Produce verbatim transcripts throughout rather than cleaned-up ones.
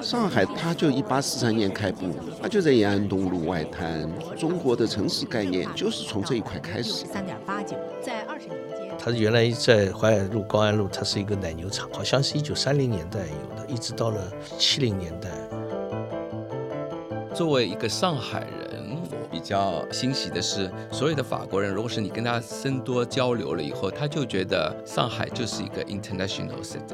上海它就一八四三年开埠，它就在延安东路外滩。中国的城市概念就是从这一块开始。 三点八九，在二十年间， 它原来在淮海路、高安路，它是一个奶牛场，好像是一九三零年代有的，一直到了七零年代。 作为一个上海人，我比较欣喜的是，所有的法国人，如果是你跟他深多交流了以后，他就觉得上海就是一个 international city。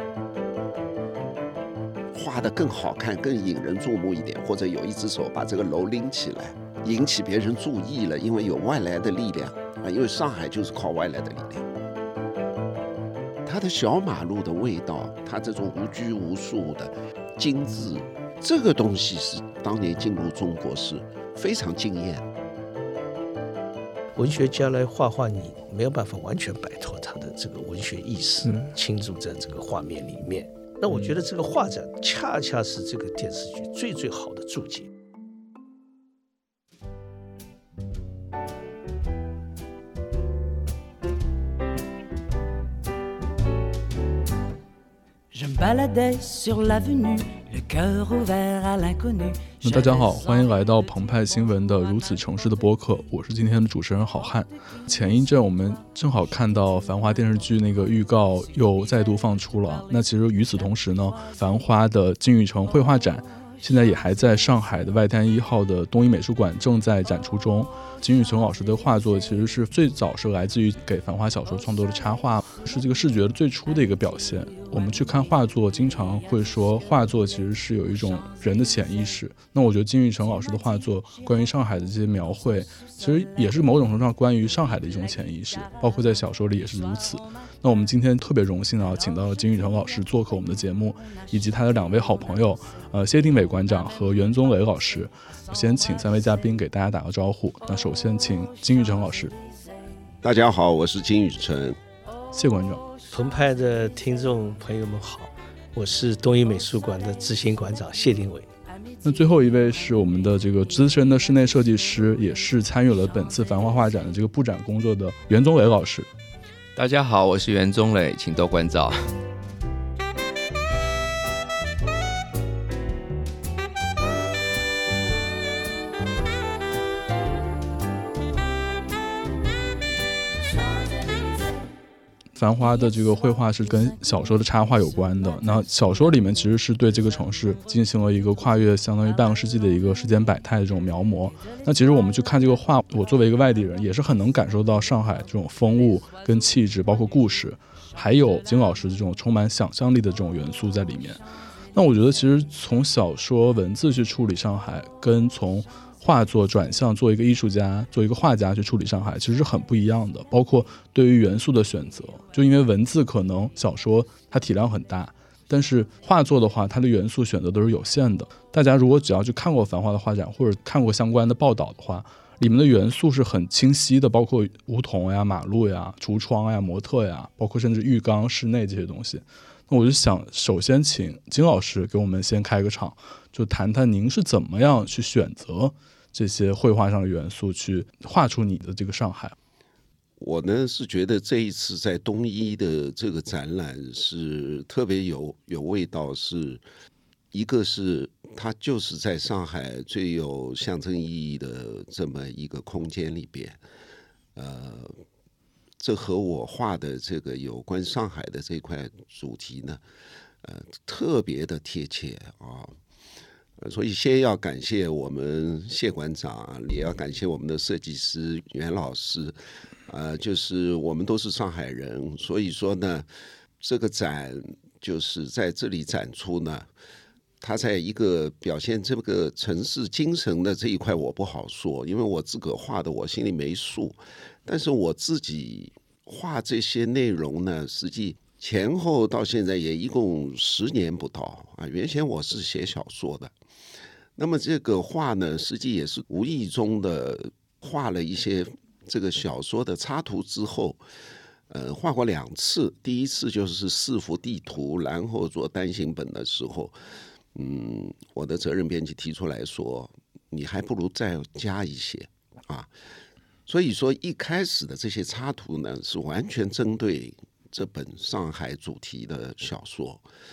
画得更好看更引人注目一点，或者有一只手把这个楼拎起来引起别人注意了，因为有外来的力量啊，因为上海就是靠外来的力量。它的小马路的味道，它这种无拘无束的精致，这个东西是当年进入中国是非常惊艳。 文学家来画画，你没有办法完全摆脱他的这个文学意识，倾注在这个画面里面。那我觉得这个画展恰恰是这个电视剧最最好的注解。 那大家好，欢迎来到澎湃新闻的如此城市的播客，我是今天的主持人郝汉。前一阵我们正好看到繁华电视剧那个预告又再度放出了，那其实与此同时呢，繁华的金宇澄绘画展现在也还在上海的外滩一号的东一美术馆正在展出中。金宇澄老师的画作其实是最早是来自于给繁华小说创作的插画，是这个视觉的最初的一个表现。我们去看画作经常会说画作其实是有一种人的潜意识，那我觉得金宇澄老师的画作关于上海的这些描绘其实也是某种程度上关于上海的一种潜意识，包括在小说里也是如此。那我们今天特别荣幸啊，请到了金宇澄老师做客我们的节目，以及他的两位好朋友呃，谢定伟馆长和袁宗纬老师。先请三位嘉宾给大家打个招呼。那首先请金宇澄老师。 大家好，我是金宇澄。 谢馆长。 澎湃的听众朋友们好，我是东一美术馆的执行馆长谢定伟。 那最后一位是我们的这个资深的室内设计师，也是参与了本次繁华画展的这个布展工作的袁宗纬老师。 大家好，我是袁宗纬，请多关照。 繁华的这个绘画是跟小说的插画有关的，那小说里面其实是对这个城市进行了一个跨越相当于半个世纪的一个时间百态的这种描摹。那其实我们去看这个画，我作为一个外地人也是很能感受到上海这种风物跟气质，包括故事，还有金老师这种充满想象力的这种元素在里面。那我觉得其实从小说文字去处理上海，跟从画作转向做一个艺术家做一个画家去处理上海其实是很不一样的，包括对于元素的选择，就因为文字可能小说它体量很大，但是画作的话它的元素选择都是有限的。大家如果只要去看过繁华的画展或者看过相关的报道的话，里面的元素是很清晰的，包括梧桐呀、马路呀、橱窗呀、模特呀，包括甚至浴缸、室内这些东西。那我就想首先请金老师给我们先开个场，就谈谈您是怎么样去选择这些绘画上的元素去画出你的这个上海。 我呢是觉得这一次在东一的这个展览是特别有有味道，是一个是它就是在上海最有象征意义的这么一个空间里边，呃，这和我画的这个有关上海的这块主题呢，呃，特别的贴切啊。所以先要感谢我们谢馆长，也要感谢我们的设计师袁老师，呃，就是我们都是上海人，所以说呢，这个展就是在这里展出呢，它在一个表现这个城市精神的这一块我不好说，因为我自个画的我心里没数，但是我自己画这些内容呢，实际前后到现在也一共十年不到啊。原先我是写小说的，那么这个画呢，实际也是无意中的画了一些这个小说的插图之后，呃，画过两次。第一次就是四幅地图，然后做单行本的时候，嗯，我的责任编辑提出来说，你还不如再加一些啊。所以说一开始的这些插图呢，是完全针对这本上海主题的小说。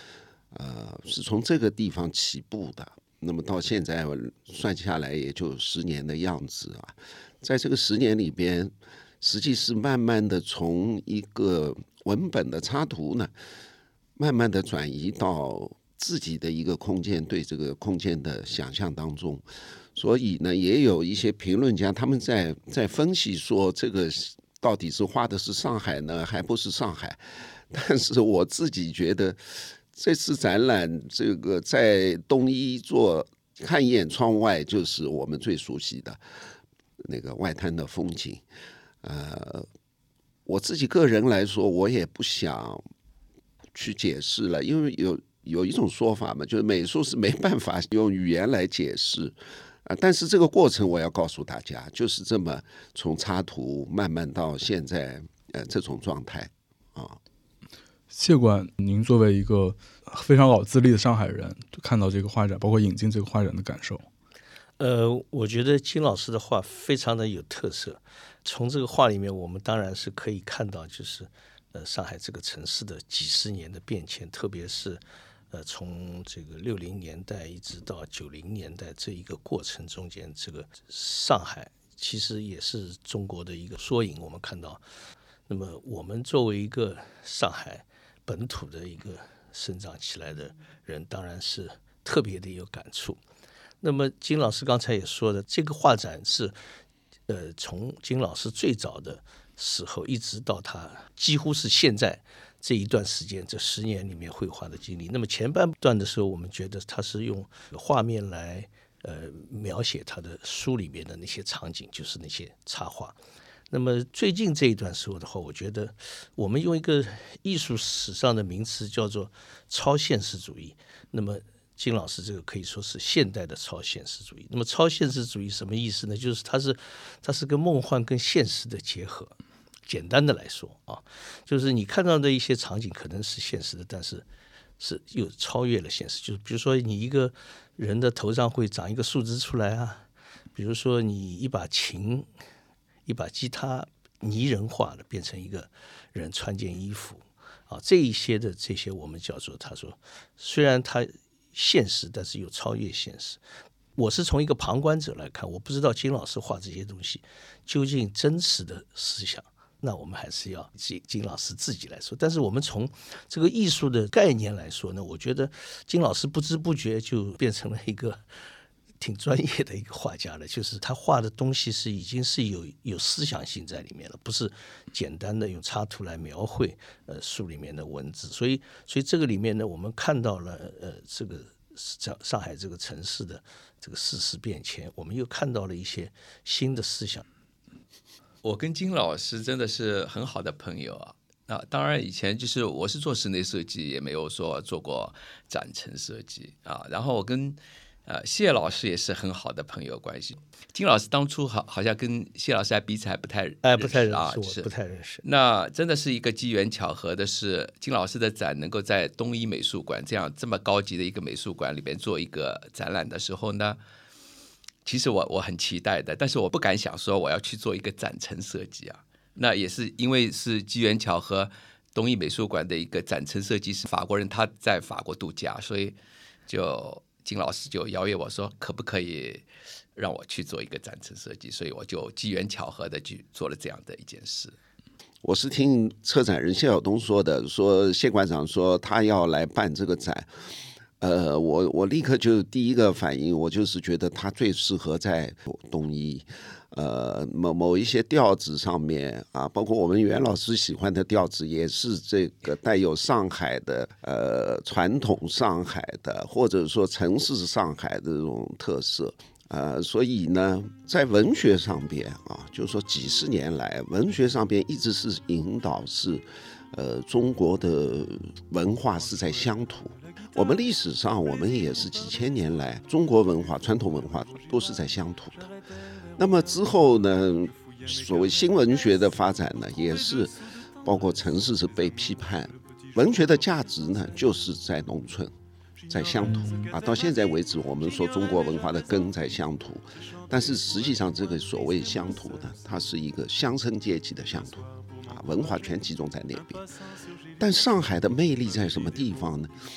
呃，是从这个地方起步的。那么到现在算下来也就十年的样子啊，在这个十年里边，实际是慢慢的从一个文本的插图呢，慢慢的转移到自己的一个空间，对这个空间的想象当中。所以呢，也有一些评论家他们在在分析说，这个到底是画的是上海呢，还不是上海？但是我自己觉得，这次展览这个在东一做看一眼窗外，就是我们最熟悉的那个外滩的风景。呃，我自己个人来说，我也不想去解释了，因为有有一种说法嘛，就是美术是没办法用语言来解释。啊，但是这个过程我要告诉大家，就是这么从插图慢慢到现在呃这种状态啊。 谢馆，您作为一个非常老资历的上海人，看到这个画展，包括引进这个画展的感受？ 呃，我觉得金老师的画非常的有特色。从这个画里面，我们当然是可以看到，就是呃上海这个城市的几十年的变迁，特别是呃从这个六零年代一直到九零年代这一个过程中间，这个上海其实也是中国的一个缩影。我们看到，那么我们作为一个上海本土的一个生长起来的人，当然是特别的有感触。那么金老师刚才也说的，这个画展是呃从金老师最早的时候一直到他几乎是现在这一段时间，这十年里面绘画的经历。那么前半段的时候，我们觉得他是用画面来呃描写他的书里面的那些场景，就是那些插画。那么最近这一段时候的话，我觉得我们用一个艺术史上的名词叫做超现实主义。那么金老师这个可以说是现代的超现实主义。那么超现实主义什么意思呢？就是它是它是跟梦幻跟现实的结合。简单的来说啊，就是你看到的一些场景可能是现实的，但是是又超越了现实。就是比如说你一个人的头上会长一个树枝出来啊，比如说你一把琴一把吉他拟人化的变成一个人穿件衣服啊，这一些的这些我们叫做，他说虽然它现实，但是又超越现实。我是从一个旁观者来看，我不知道金老师画这些东西究竟真实的思想，那我们还是要金金老师自己来说。但是我们从这个艺术的概念来说呢，我觉得金老师不知不觉就变成了一个挺专业的一个画家了，就是他画的东西是已经是有有思想性在里面了，不是简单的用插图来描绘呃书里面的文字。所以所以这个里面呢，我们看到了呃这个上上海这个城市的这个世事变迁，我们又看到了一些新的思想。 我跟金老师真的是很好的朋友啊。那当然以前就是我是做室内设计，也没有说做过展陈设计啊。然后我跟呃，谢老师也是很好的朋友关系。金老师当初好好像跟谢老师还彼此还不太认识， 哎，不太认识， 啊、 我不太认识。 那真的是一个机缘巧合的是，金老师的展能够在东一美术馆这样这么高级的一个美术馆里边做一个展览的时候呢，其实我我很期待的，但是我不敢想说我要去做一个展陈设计啊。那也是因为是机缘巧合，东一美术馆的一个展陈设计是法国人，他在法国度假，所以就。金老师就邀约我说，可不可以让我去做一个展陈设计？所以我就机缘巧合的去做了这样的一件事。 我是听策展人谢晓东说的，说谢馆长说他要来办这个展，呃，我我立刻就第一个反应，我就是觉得他最适合在东一。呃，某某一些调子上面啊，包括我们袁老师喜欢的调子，也是这个带有上海的呃传统上海的，或者说城市上海的这种特色。呃，所以呢，在文学上边啊，就是说几十年来，文学上边一直是引导是，呃，中国的文化是在乡土。我们历史上，我们也是几千年来，中国文化、传统文化都是在乡土的。那么之后呢，所谓新文学的发展呢，也是包括城市是被批判，文学的价值呢，就是在农村，在乡土啊。到现在为止，我们说中国文化的根在乡土，但是实际上这个所谓乡土呢，它是一个乡绅阶级的乡土啊，文化全集中在那边。但上海的魅力在什么地方呢？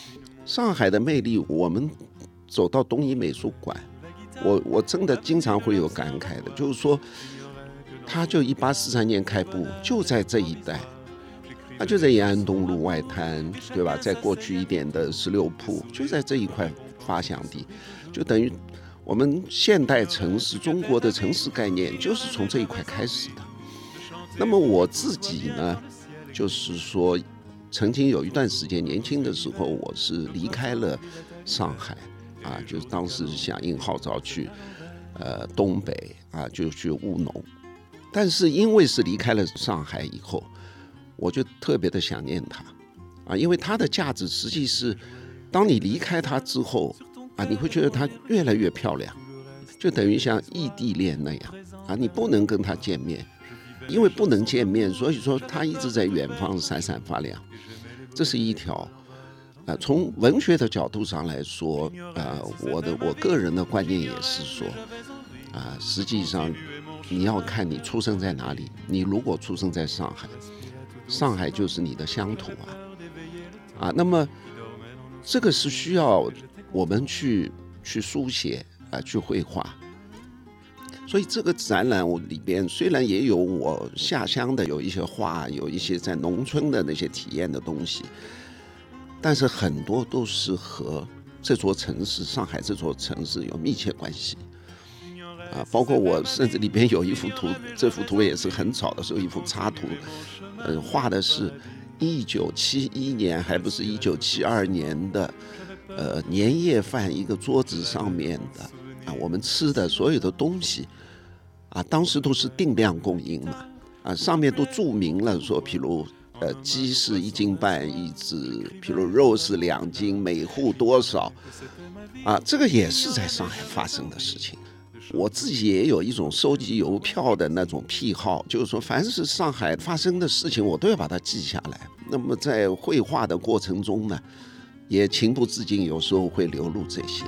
上海的魅力，我们走到东一美术馆，我我真的经常会有感慨的，就是说，它就一八四三年开埠，就在这一带，它就在延安东路外滩，对吧？在过去一点的十六铺，就在这一块发祥地，就等于我们现代城市，中国的城市概念就是从这一块开始的。那么我自己呢，就是说，曾经有一段时间，年轻的时候，我是离开了上海啊，就是当时响应号召去呃东北啊，就去务农。但是因为是离开了上海以后，我就特别的想念它啊，因为它的价值实际是，当你离开它之后啊，你会觉得它越来越漂亮，就等于像异地恋那样啊，你不能跟它见面。因为不能见面，所以说它一直在远方闪闪发亮，这是一条。呃，从文学的角度上来说，呃，我的我个人的观念也是说，啊、呃，实际上你要看你出生在哪里。你如果出生在上海，上海就是你的乡土啊，啊，那么这个是需要我们去去书写啊、呃，去绘画。所以这个展览我里边虽然也有我下乡的有一些画，有一些在农村的那些体验的东西，但是很多都是和这座城市上海这座城市有密切关系啊，包括我甚至里边有一幅图，这幅图也是很早的时候一幅插图，呃，画的是一九七一年还不是一九七二年的呃年夜饭，一个桌子上面的啊，我们吃的所有的东西啊，当时都是定量供应嘛，啊，上面都注明了说，譬如呃鸡是一斤半一只，譬如肉是两斤，每户多少，啊，这个也是在上海发生的事情。我自己也有一种收集邮票的那种癖好，就是说凡是上海发生的事情，我都要把它记下来。那么在绘画的过程中呢，也情不自禁，有时候会流露这些。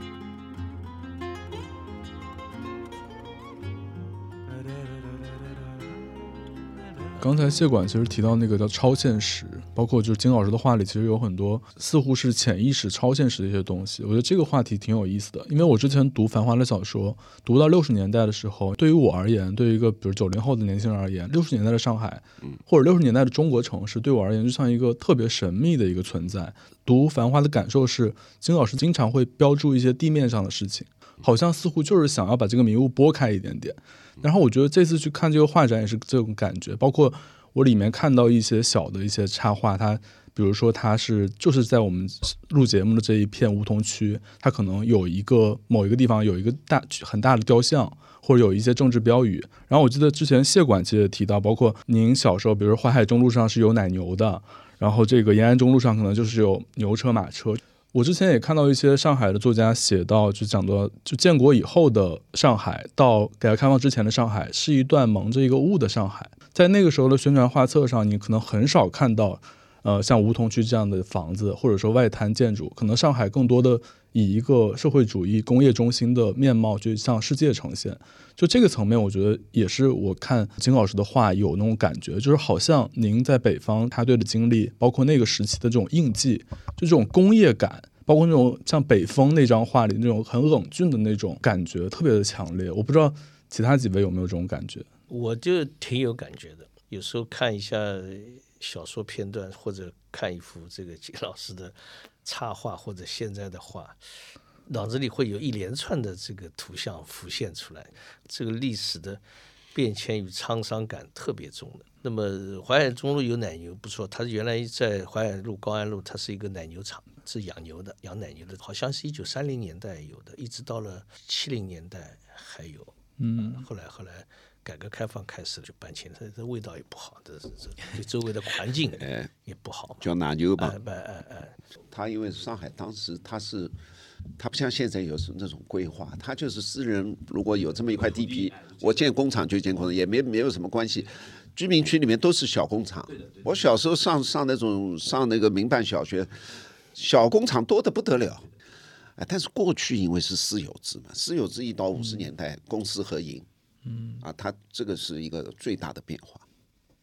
刚才谢管其实提到那个叫超现实，包括就是金老师的画里其实有很多似乎是潜意识超现实的一些东西，我觉得这个话题挺有意思的。因为我之前读繁华的小说，读到六十年代的时候，对于我而言，对于一个比如九零后的年轻人而言，六十年代的上海或者六十年代的中国城市对我而言就像一个特别神秘的一个存在。读繁华的感受是，金老师经常会标注一些地面上的事情，好像似乎就是想要把这个迷雾拨开一点点。然后我觉得这次去看这个画展也是这种感觉，包括我里面看到一些小的一些插画，它比如说它是就是在我们录节目的这一片梧桐区，它可能有一个某一个地方有一个大很大的雕像，或者有一些政治标语。然后我记得之前谢管其实也提到，包括您小时候比如说淮海中路上是有奶牛的，然后这个延安中路上可能就是有牛车马车。我之前也看到一些上海的作家写到，就讲到就建国以后的上海到改革开放之前的上海是一段蒙着一个雾的上海。在那个时候的宣传画册上，你可能很少看到呃像梧桐区这样的房子，或者说外滩建筑，可能上海更多的以一个社会主义工业中心的面貌去向世界呈现。就这个层面我觉得也是我看金老师的画有那种感觉，就是好像您在北方插队的经历，包括那个时期的这种印记，就这种工业感，包括那种像北风那张画里那种很冷峻的那种感觉特别的强烈。我不知道其他几位有没有这种感觉。 我就挺有感觉的，有时候看一下小说片段，或者看一幅这个金老师的插画或者现在的画，脑子里会有一连串的这个图像浮现出来，这个历史的变迁与沧桑感特别重的。那么淮海中路有奶牛不错，它原来在淮海路高安路，它是一个奶牛场，是养牛的，养奶牛的，好像是一九三零年代有的，一直到了七零年代还有。嗯，后来后来改革开放开始就搬迁，它这味道也不好，这这对周围的环境也不好， 叫奶牛吧。 哎哎哎， 它因为上海当时它是。它不像现在有那种规划，它就是私人如果有这么一块地皮，我建工厂就建工厂，也没没有什么关系。居民区里面都是小工厂。我小时候上上那种上那个民办小学，小工厂多得不得了。哎，但是过去因为是私有制嘛，私有制一到五十年代，公私合营，嗯啊，它这个是一个最大的变化。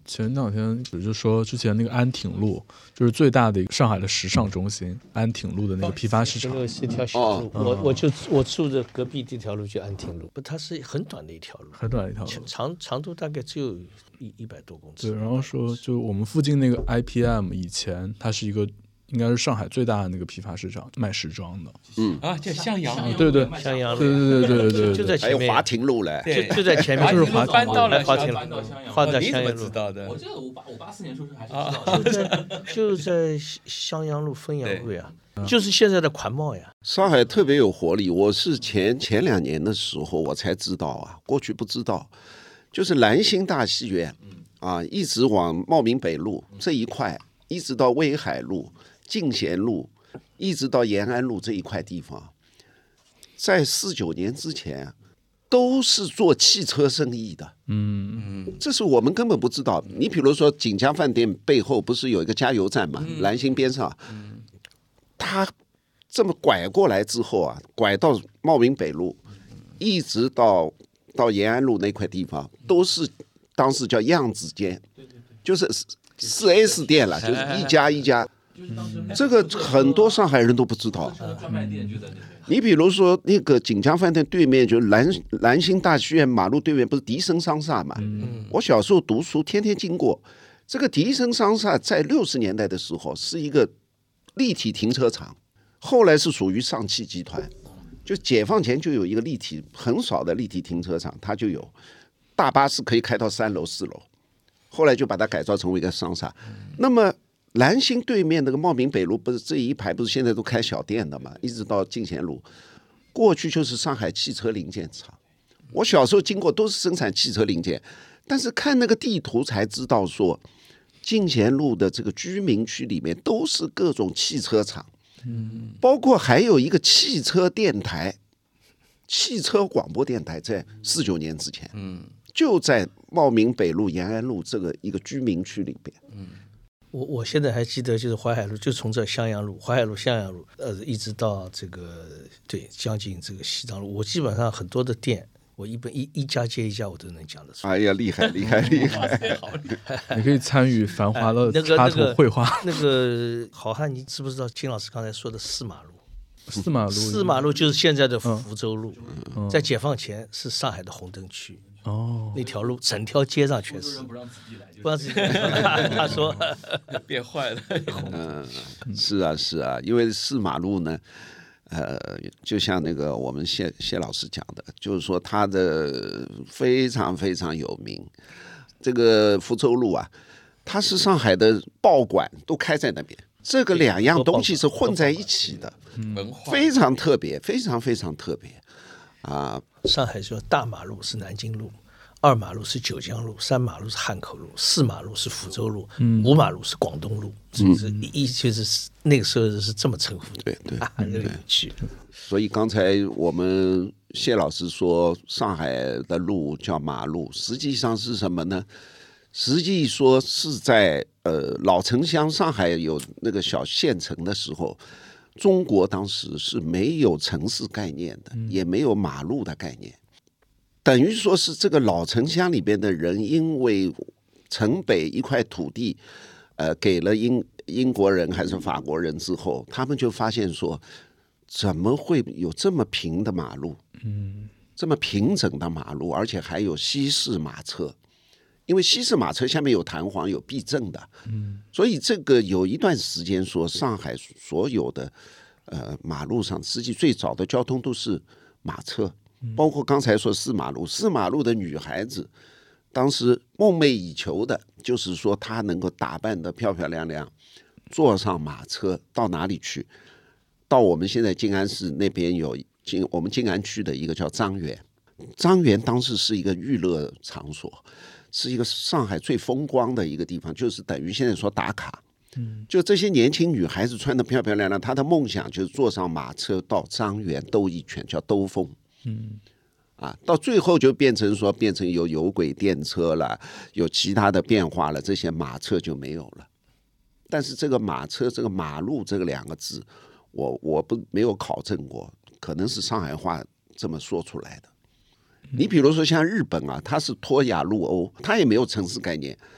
前两天就说之前那个安亭路，就是最大的一个上海的时尚中心，安亭路的那个批发市场， 那个是一条小路，我我就我住的隔壁这条路就安亭路，不，它是很短的一条路， 很短的一条路， 长长度大概只有一一百多公尺。 对，然后说就我们附近那个 I P M 以前它是一个。应该是上海最大的那个批发市场，卖时装的。 嗯啊，叫向阳路， 对对， 向阳路， 对对对对对对， 就在前面。 还有华亭路嘞， 就就在前面， 就是华亭搬到了华亭路，换到你怎么向阳路。 知道的？ 我记得我八我八四年出生还是知道的。 就在就在襄阳路、汾阳路呀，就是现在的环贸呀。 上海特别有活力。我是前前两年的时候我才知道啊，过去不知道，就是兰心大戏院啊，一直往茂名北路这一块，一直到威海路。进贤路一直到延安路这一块地方，在四九年之前都是做汽车生意的。嗯，这是我们根本不知道。你比如说锦江饭店背后不是有一个加油站嘛，兰心边上，他这么拐过来之后啊，拐到茂名北路，一直到到延安路那块地方，都是当时叫样子间，就是四 S 店了，就是一家一家。这个很多上海人都不知道。你比如说那个锦江饭店对面，就是兰兰心大戏院马路对面，不是迪生商厦嘛？我小时候读书，天天经过。这个迪生商厦在六十年代的时候是一个立体停车场，后来是属于上汽集团。就解放前就有一个立体，很少的立体停车场，它就有大巴士可以开到三楼四楼。后来就把它改造成为一个商厦。那么兰心对面那个茂名北路，不是这一排不是现在都开小店的嘛，一直到进贤路，过去就是上海汽车零件厂。我小时候经过都是生产汽车零件，但是看那个地图才知道说，进贤路的这个居民区里面都是各种汽车厂，包括还有一个汽车电台，汽车广播电台，在四九年之前，就在茂名北路、延安路这个一个居民区里边。 我我现在还记得，就是淮海路，就从这襄阳路、淮海路、襄阳路，呃，一直到这个对将近这个西藏路，我基本上很多的店，我一本一一家接一家，我都能讲得出来。 哎呀，厉害厉害厉害！ 你可以参与繁华的插图绘画。 那个、那个、那个好汉，你知不知道金老师刚才说的四马路？ 四马路，四马路就是现在的福州路，嗯、在解放前是上海的红灯区。哦，那条路整条街上全是， 不让子弟来， 不让子弟来。他说变坏了。 嗯，是啊是啊，因为四马路呢，呃，就像那个我们谢谢老师讲的，就是说它的非常非常有名。这个福州路啊，它是上海的报馆都开在那边，这个两样东西是混在一起的， 文化非常特别，非常非常特别啊。 上海说大马路是南京路，二马路是九江路，三马路是汉口路，四马路是福州路，嗯、五马路是广东路，就是一就是那个时候是这么称呼的。 对对， 啊，很有趣。 所以刚才我们谢老师说上海的路叫马路，实际上是什么呢？实际说是在呃老城乡，上海有那个小县城的时候。中国当时是没有城市概念的，也没有马路的概念，等于说是这个老城乡里边的人，因为城北一块土地，呃，给了英英国人还是法国人之后，他们就发现说，怎么会有这么平的马路，嗯，这么平整的马路，而且还有西式马车。因为西式马车下面有弹簧有避震的，嗯，所以这个有一段时间说上海所有的呃马路上，实际最早的交通都是马车，包括刚才说四马路，四马路的女孩子当时梦寐以求的就是说她能够打扮得漂漂亮亮，坐上马车到哪里去？到我们现在静安市那边有静我们静安区的一个叫张园，张园当时是一个娱乐场所。是一个上海最风光的一个地方，就是等于现在说打卡，就这些年轻女孩子穿得漂漂亮亮，她的梦想就是坐上马车到张园兜一圈，叫兜风。嗯，啊，到最后就变成说变成有有轨电车了，有其他的变化了，这些马车就没有了。但是这个马车这个马路这个两个字，我我不没有考证过，可能是上海话这么说出来的。你比如说像日本啊，它是脱亚入欧，它也没有城市概念，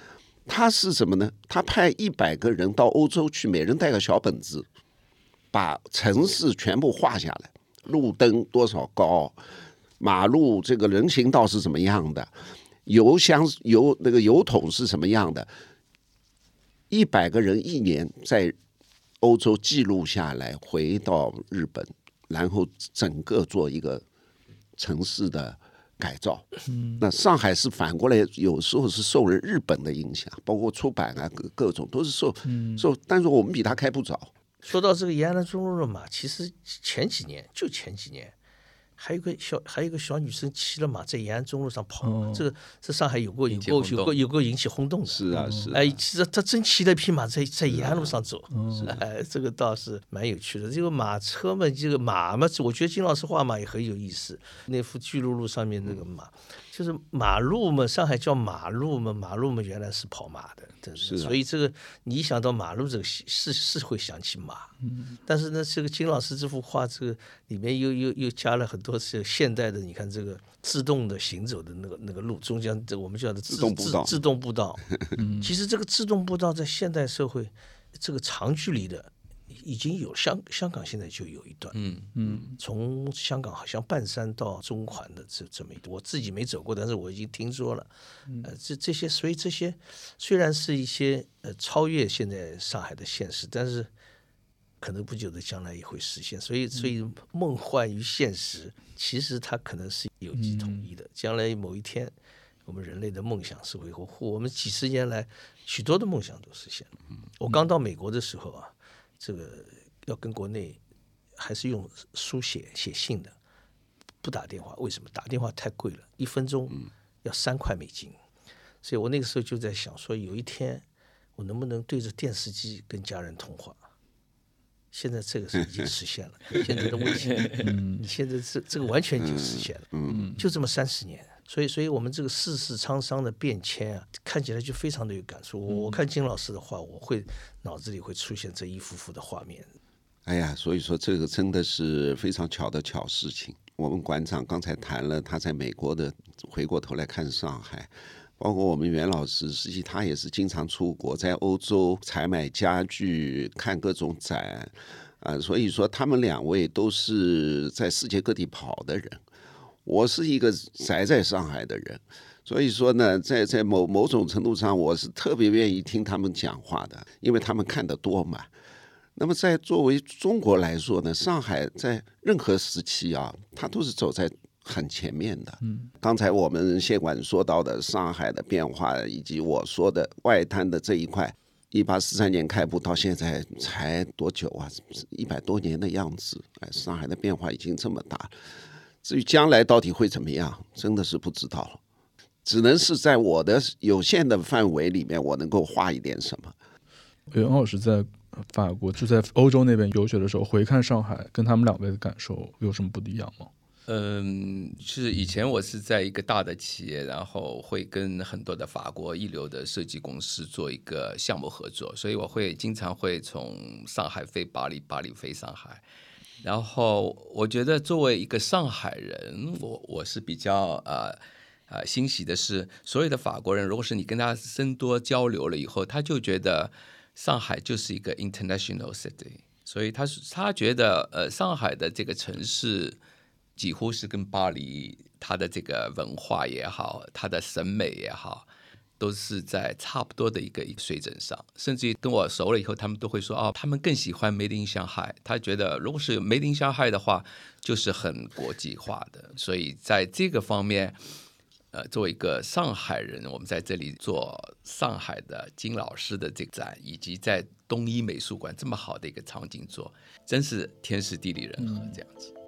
他是什么呢？他派一百个人到欧洲去，每人带个小本子，把城市全部画下来，路灯多少高，马路这个人行道是怎么样的，油箱油那个油桶是什么样的，一百个人一年在欧洲记录下来，回到日本，然后整个做一个城市的改造。那上海是反过来，有时候是受了日本的影响，包括出版啊，各各种都是受受，但是我们比他开不早。 说到这个延安中路了嘛，其实前几年就前几年。还有个小，还有一个小女生骑了马在延安中路上跑，哦、这个在上海有过有过有过有过引起轰动的。 是啊，是啊。 哎，其实他真骑了一匹马在在延安路上走，啊、哎，这个倒是蛮有趣的。这个马车嘛，这个马嘛，我觉得金老师画马也很有意思。那幅巨鹿路上面那个马，嗯、就是马路嘛，上海叫马路嘛，马路嘛原来是跑马的，真是。是啊、所以这个你一想到马路这个是是会想起马，嗯、但是呢，这个金老师这幅画这个里面又又又加了很多。都是现代的，你看这个自动的行走的那个那个路，中间这我们叫的自自动步道。 自动步道，其实这个自动步道在现代社会，这个长距离的已经有香香港现在就有一段，嗯嗯，从香港好像半山到中环的这这么一段，我自己没走过，但是我已经听说了，呃，这这些，所以这些虽然是一些呃超越现在上海的现实，但是。可能不久的将来也会实现，所以所以梦幻与现实其实它可能是有机统一的。将来某一天，我们人类的梦想是会或我们几十年来许多的梦想都实现了。我刚到美国的时候啊，这个要跟国内还是用书写写信的，不打电话。为什么？打电话太贵了，一分钟要三块美金。所以我那个时候就在想说，有一天我能不能对着电视机跟家人通话。现在这个是已经实现了，现在的微信，嗯，现在这这个完全已经实现了，嗯，就这么三十年，所以，所以我们这个世事沧桑的变迁啊，看起来就非常的有感触。我我看金老师的话，我会脑子里会出现这一幅幅的画面。 哎呀，所以说这个真的是非常巧的巧事情。我们馆长刚才谈了他在美国的，回过头来看上海。包括我们袁老师，实际他也是经常出国，在欧洲采买家具、看各种展，啊、呃，所以说他们两位都是在世界各地跑的人。我是一个宅在上海的人，所以说呢，在在某某种程度上，我是特别愿意听他们讲话的，因为他们看得多嘛。那么在作为中国来说呢，上海在任何时期啊，它都是走在很前面的。嗯，刚才我们谢馆说到的上海的变化，以及我说的外滩的这一块，一八四三年开埠到现在才多久啊？一百多年的样子。哎，上海的变化已经这么大，至于将来到底会怎么样，真的是不知道了。只能是在我的有限的范围里面，我能够画一点什么。 袁老师在法国就在欧洲那边游学的时候，回看上海，跟他们两位的感受有什么不一样吗？ 嗯，是以前我是在一个大的企业，然后会跟很多的法国一流的设计公司做一个项目合作，所以我会经常会从上海飞巴黎，巴黎飞上海。然后我觉得作为一个上海人，我我是比较呃呃欣喜的是，所有的法国人，如果是你跟他深多交流了以后，他就觉得上海就是一个 international city， 所以他他觉得呃上海的这个城市几乎是跟巴黎它的这个文化也好，它的审美也好，都是在差不多的一个一个水准上。甚至于跟我熟了以后，他们都会说哦，他们更喜欢 Made in Shanghai。他觉得如果是 Made in Shanghai 的话，就是很国际化的。所以在这个方面，呃，作为一个上海人，我们在这里做上海的金老师的这个展，以及在东一美术馆这么好的一个场景做，真是天时地利人和这样子。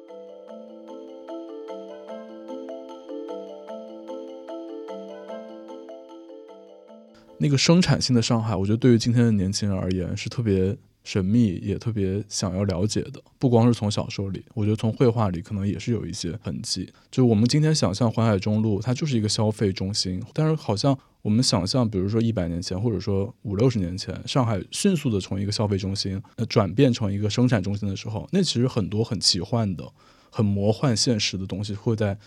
那个生产性的上海，我觉得对于今天的年轻人而言是特别神秘，也特别想要了解的。不光是从小说里，我觉得从绘画里可能也是有一些痕迹。就我们今天想象淮海中路，它就是一个消费中心，但是好像我们想象，比如说一百年前，或者说五六十年前，上海迅速的从一个消费中心、呃、转变成一个生产中心的时候，那其实很多很奇幻的、很魔幻现实的东西会在我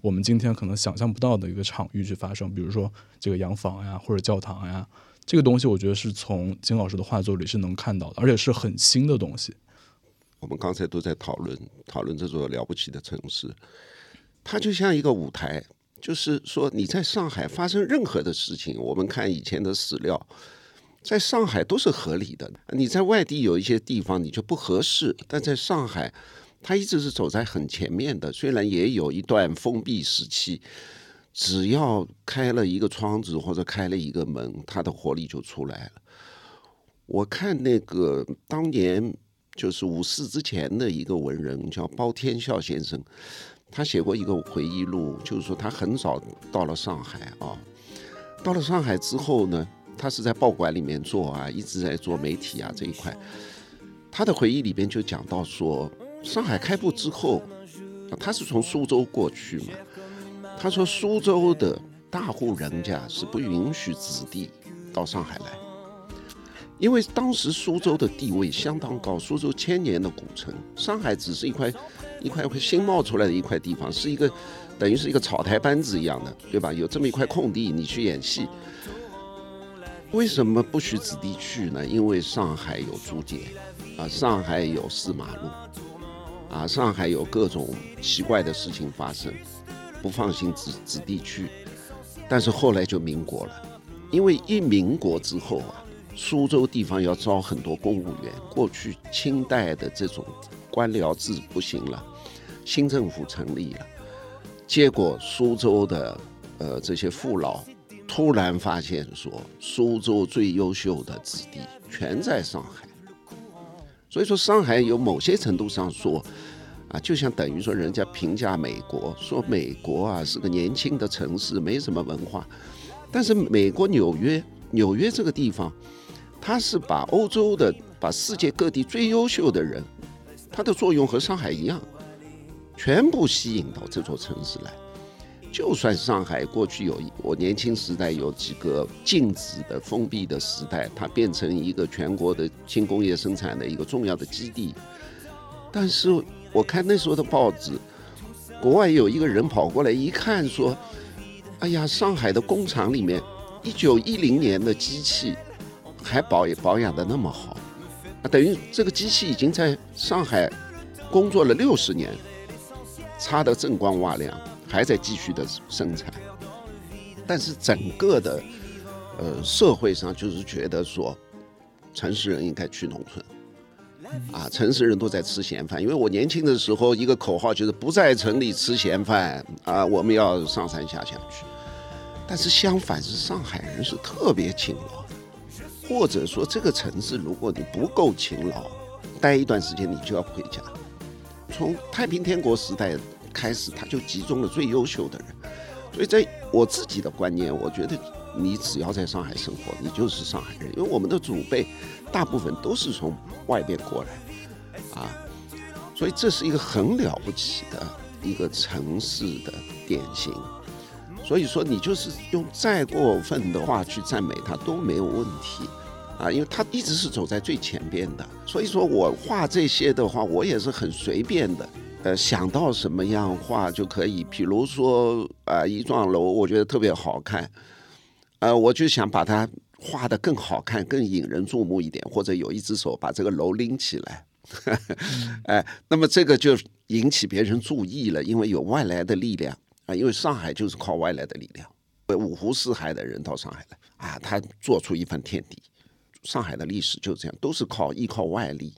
我们今天可能想象不到的一个场域去发生，比如说这个洋房呀或者教堂呀，这个东西我觉得是从金老师的画作里是能看到的，而且是很新的东西。 我们刚才都在讨论讨论这座了不起的城市，它就像一个舞台，就是说你在上海发生任何的事情，我们看以前的史料，在上海都是合理的。你在外地有一些地方你就不合适，但在上海它一直是走在很前面的，虽然也有一段封闭时期，只要开了一个窗子或者开了一个门，它的活力就出来了。我看那个当年就是五四之前的一个文人叫包天笑先生，他写过一个回忆录，就是说他很早到了上海啊，到了上海之后呢，他是在报馆里面做啊，一直在做媒体啊这一块。他的回忆里边就讲到说，上海开埠之后，他是从苏州过去嘛，他说苏州的大户人家是不允许子弟到上海来，因为当时苏州的地位相当高，苏州千年的古城，上海只是一块一块新冒出来的一块地方，是一个等于是一个草台班子一样的，对吧？有这么一块空地，你去演戏，为什么不许子弟去呢？因为上海有租界啊，上海有四马路啊，上海有各种奇怪的事情发生，不放心子子弟去。但是后来就民国了，因为一民国之后啊，苏州地方要招很多公务员，过去清代的这种官僚制不行了，新政府成立了，结果苏州的呃这些父老突然发现说，苏州最优秀的子弟全在上海，所以说上海有某些程度上说啊，就像等于说人家评价美国，说美国啊是个年轻的城市，没什么文化，但是美国纽约纽约这个地方，它是把欧洲的把世界各地最优秀的人，它的作用和上海一样，全部吸引到这座城市来。就算上海过去有我年轻时代有几个禁止的封闭的时代，它变成一个全国的轻工业生产的一个重要的基地，但是我看那时候的报纸，国外有一个人跑过来一看说，哎呀，上海的工厂里面一九一零年的机器还保保养的那么好，啊，等于这个机器已经在上海工作了六十年，擦得锃光瓦亮，还在继续的生产。但是整个的呃社会上就是觉得说，城市人应该去农村啊，城市人都在吃闲饭。因为我年轻的时候一个口号就是不在城里吃闲饭啊，我们要上山下乡去。但是相反是上海人是特别勤劳，或者说这个城市如果你不够勤劳，待一段时间你就要回家。从太平天国时代开始，他就集中了最优秀的人。所以在我自己的观念，我觉得你只要在上海生活，你就是上海人。因为我们的祖辈大部分都是从外边过来啊，所以这是一个很了不起的一个城市的典型。所以说你就是用再过分的话去赞美它都没有问题啊，因为它一直是走在最前边的。所以说我画这些的话，我也是很随便的，呃，想到什么样画就可以。比如说啊、呃，一幢楼我觉得特别好看，呃，我就想把它画得更好看，更引人注目一点，或者有一只手把这个楼拎起来，哎、呃，那么这个就引起别人注意了，因为有外来的力量啊，因为上海就是靠外来的力量，五湖四海的人到上海来啊，他做出一番天地。上海的历史就这样，都是靠依靠外力。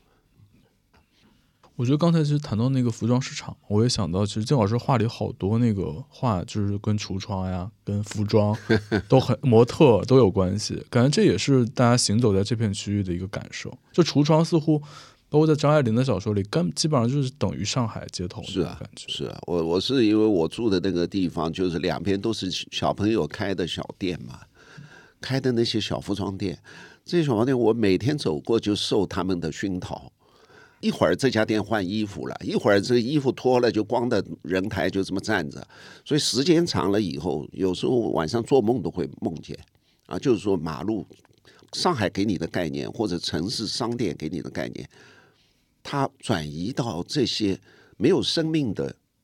我觉得刚才其实谈到那个服装市场，我也想到，其实金老师画里好多那个画，就是跟橱窗呀、跟服装都很模特都有关系，感觉这也是大家行走在这片区域的一个感受。就橱窗似乎，包括在张爱玲的小说里，根基本上就是等于上海街头的感觉。 是啊，是啊，我我是因为我住的那个地方，就是两边都是小朋友开的小店嘛，开的那些小服装店。这些小服装店我每天走过就受他们的熏陶，一会儿这家店换衣服了，一会儿这个衣服脱了就光的人台就这么站着，所以时间长了以后，有时候晚上做梦都会梦见啊，就是说马路上海给你的概念或者城市商店给你的概念，它转移到这些没有生命的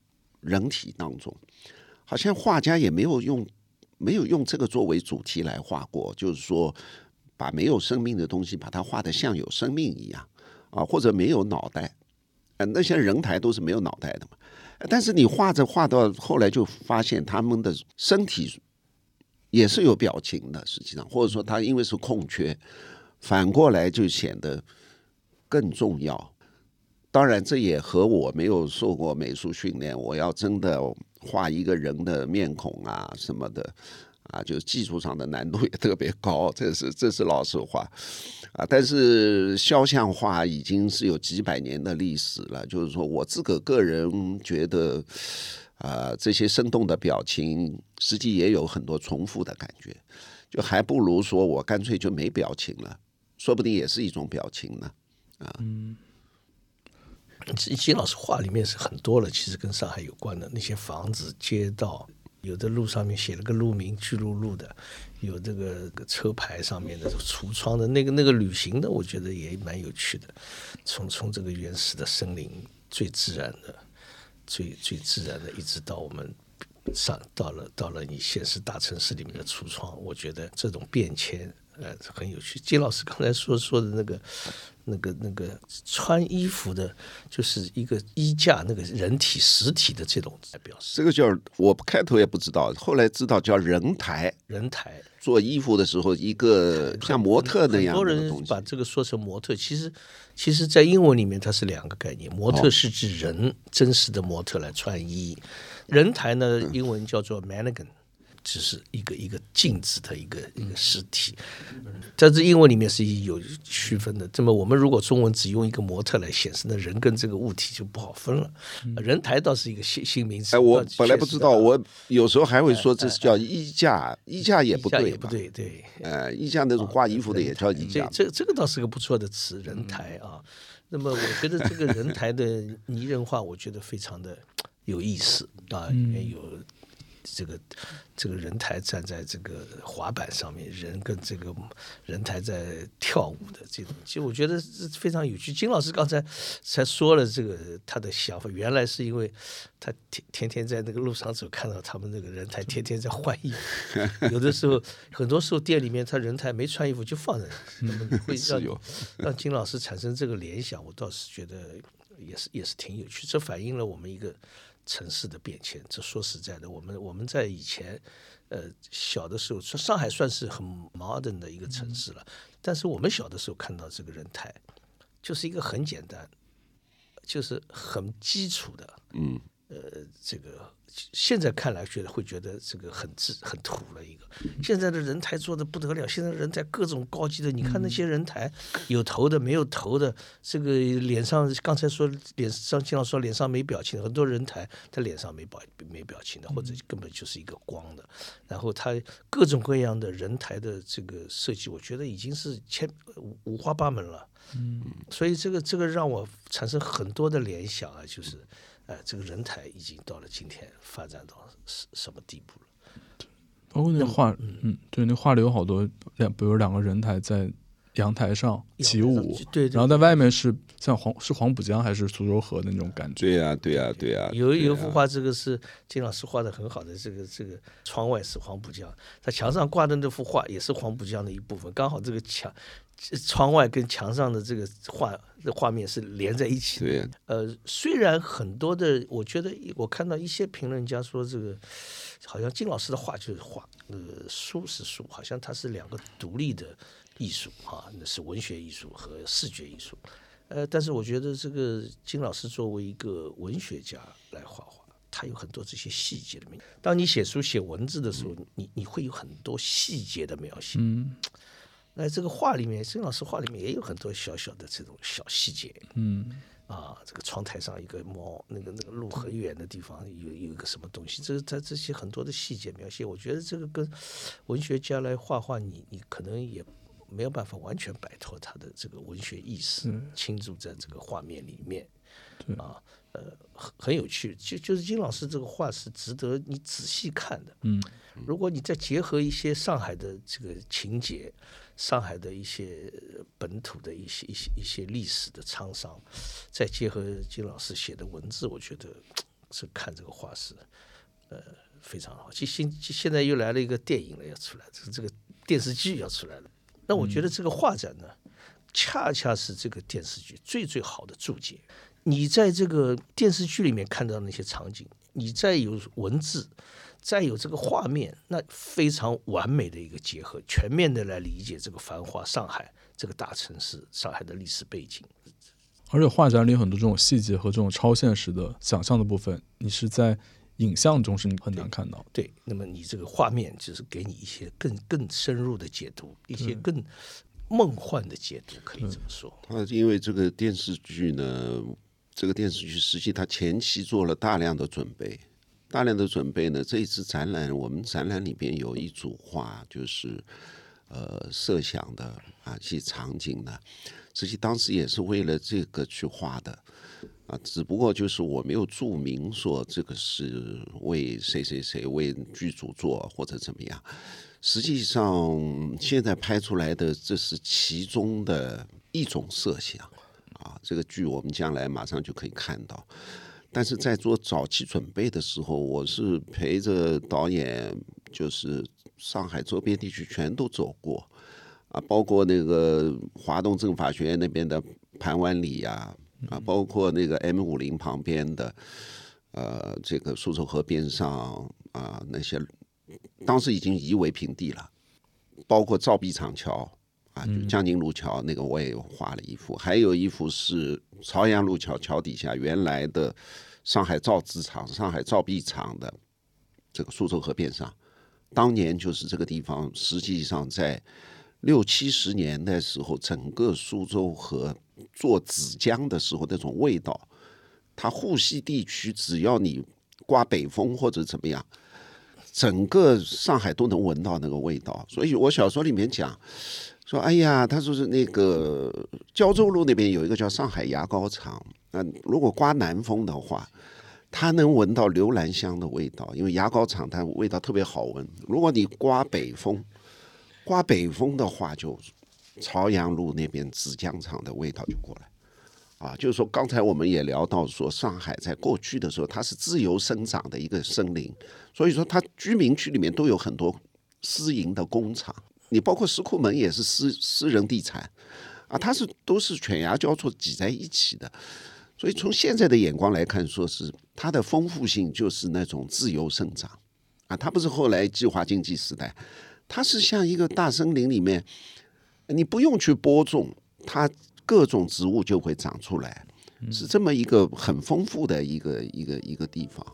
人体当中，好像画家也没有用没有用这个作为主题来画过，就是说把没有生命的东西把它画得像有生命一样啊，或者没有脑袋。呃、那些人台都是没有脑袋的嘛，但是你画着画到后来就发现他们的身体也是有表情的，实际上或者说他因为是空缺，反过来就显得更重要。当然这也和我没有受过美术训练，我要真的画一个人的面孔啊什么的啊，就技术上的难度也特别高，这是这是老实话啊。但是肖像画已经是有几百年的历史了，就是说我自个个人觉得啊，这些生动的表情实际也有很多重复的感觉，就还不如说我干脆就没表情了，说不定也是一种表情呢啊。 嗯，金老师画里面是很多了，其实跟上海有关的那些房子、街道，有的路上面写了个路名巨鹿路的，有这个车牌上面的橱窗的那个那个旅行的，我觉得也蛮有趣的。从从这个原始的森林最自然的、最最自然的，一直到我们上到了到了你现实大城市里面的橱窗，我觉得这种变迁呃很有趣。金老师刚才说说的那个。那个那个穿衣服的，就是一个衣架，那个人体实体的这种代表， 这个叫我开头也不知道，后来知道叫人台。 人台做衣服的时候，一个像模特那样的东西。 很多人把这个说成模特，其实其实在英文里面它是两个概念。模特是指人、哦、真实的模特来穿衣，人台呢英文叫做 mannequin。只是一个一个镜子的一个一个实体，在这英文里面是有区分的。这么我们如果中文只用一个模特来显示，那人跟这个物体就不好分了。嗯、人台倒是一个新新名词。 哎，我本来不知道，我有时候还会说这是叫衣架，哎、衣架也不对， 也不对，对。 呃，衣架那种挂衣服的也叫衣架。 这这个倒是个不错的词，人台啊。嗯、那么我觉得这个人台的拟人化，我觉得非常的有意思啊，里面有。这个这个人台站在这个滑板上面，人跟这个人台在跳舞的这种，其实我觉得是非常有趣。金老师刚才才说了这个他的想法，原来是因为他天天天在那个路上走，看到他们那个人台天天在换衣服，有的时候很多时候店里面他人台没穿衣服就放在那，那么会让让金老师产生这个联想，我倒是觉得也是也是挺有趣，这反映了我们一个。城市的变迁，这说实在的，我们我们在以前，呃，小的时候，上海算是很 modern 的一个城市了，但是我们小的时候看到这个人台，就是一个很简单，就是很基础的，嗯，呃，这个现在看来觉得会觉得这个很自很土了一个。现在的人台做的不得了，现在的人台各种高级的，你看那些人台有头的没有头的，这个脸上刚才说脸上经常说脸上没表情，很多人台他脸上没表没表情的，或者根本就是一个光的。然后他各种各样的人台的这个设计，我觉得已经是千五花八门了。嗯，所以这个这个让我产生很多的联想啊，就是。呃，这个人台已经到了今天发展到什么地步了？ 包括那画，嗯, 嗯，对，那画里有好多两，比如两个人台在阳台上起舞， 对, 对， 然后在外面是像黄是黄浦江还是苏州河的那种感觉。 对呀、啊，对呀、啊，对呀、啊。 有有一幅画，这个是金老师画的很好的，这个这个窗外是黄浦江，他墙上挂的那幅画也是黄浦江的一部分，刚好这个墙。窗外跟墙上的这个画画面是连在一起的。 对， 呃，虽然很多的，我觉得我看到一些评论家说，这个好像金老师的画就是画，呃，书是书，好像它是两个独立的艺术啊，那是文学艺术和视觉艺术。呃，但是我觉得这个金老师作为一个文学家来画画，他有很多这些细节的描写。当你写书写文字的时候，嗯、你你会有很多细节的描写。嗯。那这个画里面，金老师画里面也有很多小小的这种小细节，嗯，啊，这个窗台上一个猫，那个那个路很远的地方有有一个什么东西，这他这些很多的细节描写，我觉得这个跟文学家来画画，你你可能也没有办法完全摆脱他的这个文学意识，倾注在这个画面里面，对啊，呃，很很有趣，就就是金老师这个画是值得你仔细看的，嗯，如果你再结合一些上海的这个情节。上海的一些本土的一些一些一些历史的沧桑，再结合金老师写的文字，我觉得是看这个画是呃非常好。其现现在又来了一个电影了要出来，这个这个电视剧要出来了。那我觉得这个画展呢，恰恰是这个电视剧最最好的注解。你在这个电视剧里面看到那些场景，你再有文字，再有这个画面，那非常完美的一个结合，全面的来理解这个繁华上海这个大城市，上海的历史背景。 而且画展里很多这种细节和这种超现实的想象的部分，你是在影像中是你很难看到。 对，那么你这个画面就是给你一些更更深入的解读，一些更梦幻的解读，可以这么说。 他因为这个电视剧呢，这个电视剧实际它前期做了大量的准备，大量的准备呢，这一次展览我们展览里边有一组画，就是呃设想的啊，一些场景呢，实际当时也是为了这个去画的啊，只不过就是我没有注明说这个是为谁谁谁为剧组做或者怎么样。实际上现在拍出来的这是其中的一种设想啊，这个剧我们将来马上就可以看到。但是在做早期准备的时候，我是陪着导演，就是上海周边地区全都走过啊，包括那个华东政法学院那边的盘湾里呀、啊，啊，包括那个 M 五零 旁边的，呃，这个苏州河边上啊，那些当时已经夷为平地了，包括造币厂桥啊，就江宁路桥那个我也画了一幅，还有一幅是朝阳路桥桥底下原来的上海造纸厂、上海造币厂的这个苏州河边上，当年就是这个地方，实际上在六七十年的时候，整个苏州河做纸浆的时候那种味道，它沪西地区只要你刮北风或者怎么样，整个上海都能闻到那个味道。所以我小说里面讲说，哎呀，他说是那个胶州路那边有一个叫上海牙膏厂，那如果刮南风的话，它能闻到留兰香的味道，因为牙膏厂它味道特别好闻。如果你刮北风，刮北风的话，就朝阳路那边纸浆厂的味道就过来。啊，就是说，刚才我们也聊到说，上海在过去的时候，它是自由生长的一个森林，所以说它居民区里面都有很多私营的工厂，你包括石库门也是私私人地产，啊，它是都是犬牙交错挤在一起的，所以从现在的眼光来看，说是它的丰富性就是那种自由生长，啊，它不是后来计划经济时代，它是像一个大森林里面，你不用去播种，它各种植物就会长出来，是这么一个很丰富的一个一个一个地方。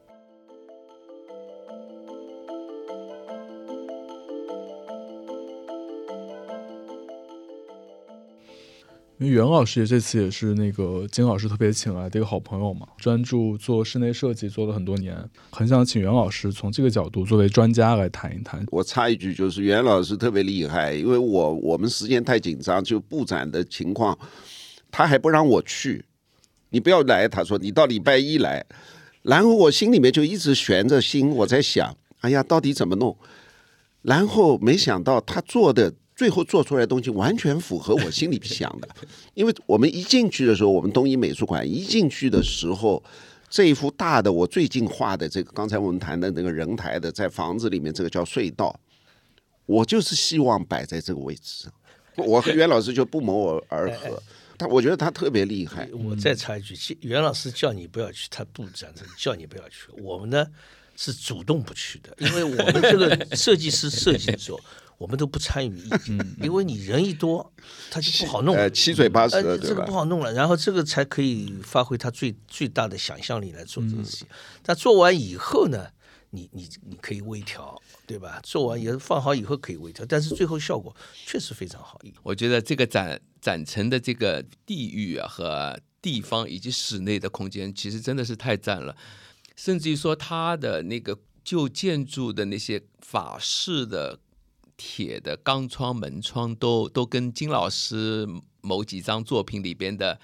因为袁老师也这次也是那个金老师特别请来的一个好朋友嘛，专注做室内设计做了很多年，很想请袁老师从这个角度作为专家来谈一谈。 我插一句，就是袁老师特别厉害，因为我我们时间太紧张，就布展的情况，他还不让我去，你不要来，他说你到礼拜一来，然后我心里面就一直悬着心，我在想，哎呀，到底怎么弄？然后没想到他做的。最后做出来的东西完全符合我心里想的，因为我们一进去的时候，我们东一美术馆一进去的时候，这一幅大的我最近画的这个，刚才我们谈的那个人台的，在房子里面这个叫隧道，我就是希望摆在这个位置上。我和袁老师就不谋而合，他我觉得他特别厉害。 我再插一句，袁老师叫你不要去，他布展叫你不要去，我们呢是主动不去的，因为我们这个设计师设计的时候。我们都不参与意见，因为你人一多，他就不好弄了， 呃，七嘴八舌， 呃， 对吧？ 这个不好弄了，然后这个才可以发挥他最最大的想象力来做这个事情。但做完以后呢，你你你可以微调，对吧？做完也放好以后可以微调，但是最后效果确实非常好。 我觉得这个展展陈的这个地域啊和地方以及室内的空间，其实真的是太赞了，甚至于说它的那个旧建筑的那些法式的。铁的钢窗门窗都都跟金老师某几张作品里边的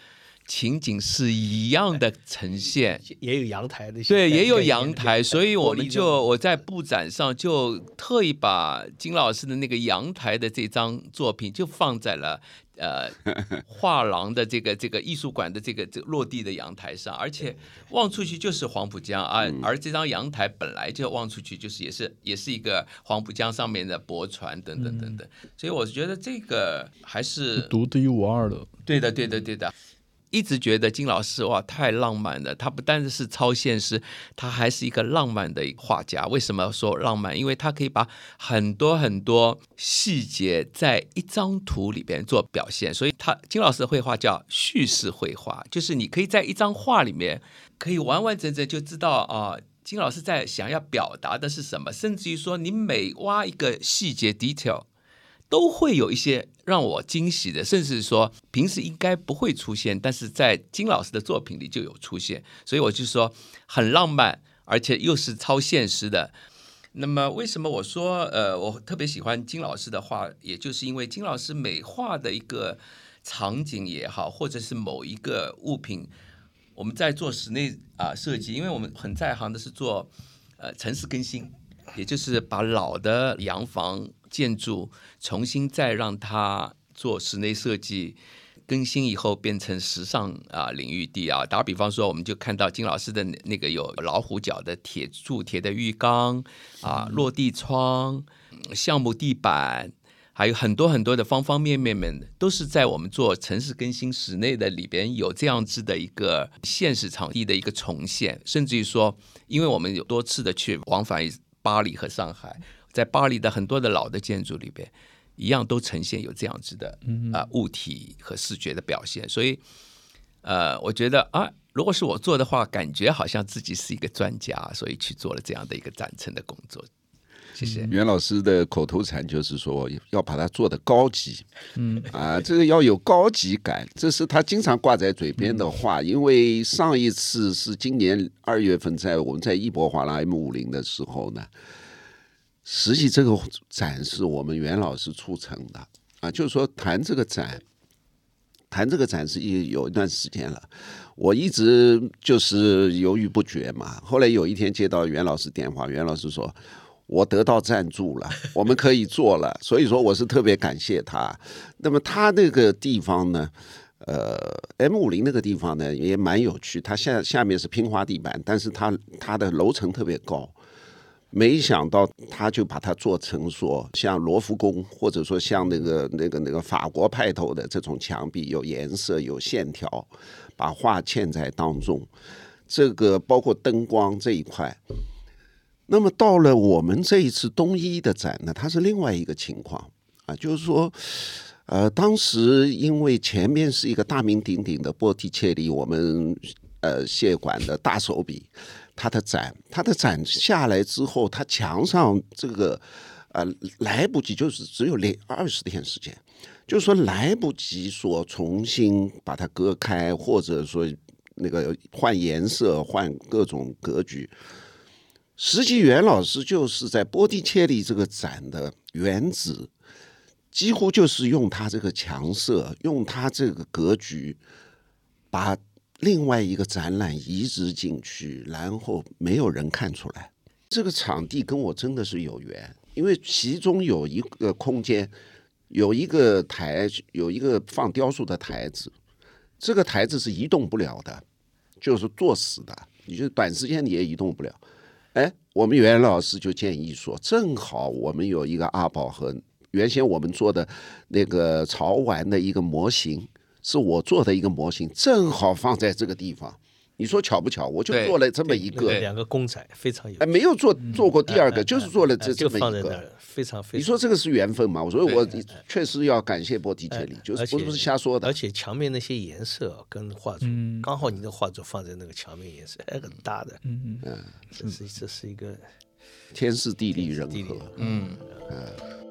情景是一样的呈现， 也有阳台的， 对，也有阳台，所以我们就我在布展上就特意把金老师的那个阳台的这张作品就放在了呃画廊的这个这个艺术馆的这个这个落地的阳台上，而且望出去就是黄浦江啊，而这张阳台本来就望出去就是也是也是一个黄浦江上面的驳船等等等等，所以我觉得这个还是独一无二的。 对的，对的，对的。一直觉得金老师哇太浪漫了，他不单是超现实，他还是一个浪漫的画家。为什么说浪漫？因为他可以把很多很多细节在一张图里边做表现，所以他金老师的绘画叫叙事绘画，就是你可以在一张画里面可以完完整整就知道啊、呃，金老师在想要表达的是什么，甚至于说你每挖一个细节 detail都会有一些让我惊喜的，甚至说平时应该不会出现，但是在金老师的作品里就有出现，所以我就说很浪漫，而且又是超现实的。那么为什么我说呃，我特别喜欢金老师的画，也就是因为金老师每画的一个场景也好，或者是某一个物品，我们在做室内啊、呃、设计，因为我们很在行的是做呃城市更新，也就是把老的洋房建筑重新再让它做室内设计更新以后变成时尚啊领域地啊。打比方说，我们就看到金老师的那个有老虎角的铁铸铁的浴缸啊，落地窗、橡木地板，还有很多很多的方方面面们，都是在我们做城市更新室内的里边有这样子的一个现实场地的一个重现。甚至于说，因为我们有多次的去往返巴黎和上海，在巴黎的很多的老的建筑里边，一样都呈现有这样子的、呃、物体和视觉的表现。所以，呃，我觉得啊，如果是我做的话，感觉好像自己是一个专家，所以去做了这样的一个展陈的工作。谢谢。 袁老师的口头禅就是说要把它做得高级，嗯啊，这个要有高级感，这是他经常挂在嘴边的话。因为上一次是今年二月份，在我们在艺博华廊 M 五零 的时候呢，实际这个展是我们袁老师促成的啊，就是说谈这个展，谈这个展是有一段时间了，我一直就是犹豫不决嘛。后来有一天接到袁老师电话，袁老师说我得到赞助了，我们可以做了，所以说我是特别感谢他。那么他那个地方呢，呃 M 五零 那个地方呢也蛮有趣，它下下面是拼花地板，但是它它的楼层特别高。没想到他就把它做成说像罗浮宫，或者说像那个那个那个法国派头的这种墙壁，有颜色有线条，把画嵌在当中，这个包括灯光这一块。那么到了我们这一次东一的展呢，它是另外一个情况啊，就是说呃，当时因为前面是一个大名鼎鼎的波提切利，我们呃谢馆的大手笔，他的展，他的展下来之后，他墙上这个呃来不及，就是只有二十天时间，就是说来不及说重新把它割开，或者说那个换颜色、换各种格局。实际袁老师就是在波提切利这个展的原址，几乎就是用他这个墙色，用他这个格局，把另外一个展览移植进去，然后没有人看出来。这个场地跟我真的是有缘，因为其中有一个空间，有一个台，有一个放雕塑的台子，这个台子是移动不了的，就是坐死的，你就短时间你也移动不了。哎，我们袁老师就建议说，正好我们有一个阿宝和原先我们做的那个潮玩的一个模型，是我做的一个模型，正好放在这个地方。你说巧不巧？我就做了这么一个两个公仔，非常有哎，没有做做过第二个， 嗯、 就是做了这、嗯、这么一个， 就放在那儿非常非常。 你说这个是缘分吗？我说我确实要感谢波提切利，就是不是瞎说的。 而且墙面那些颜色跟画作，嗯、刚好你的画作放在那个墙面颜色还很搭的，嗯嗯，这是这是一个天时地利人和， 嗯嗯。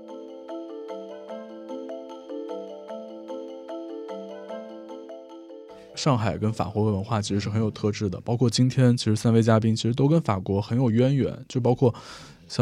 上海跟法国文化其实是很有特质的，包括今天其实三位嘉宾其实都跟法国很有渊源，就包括像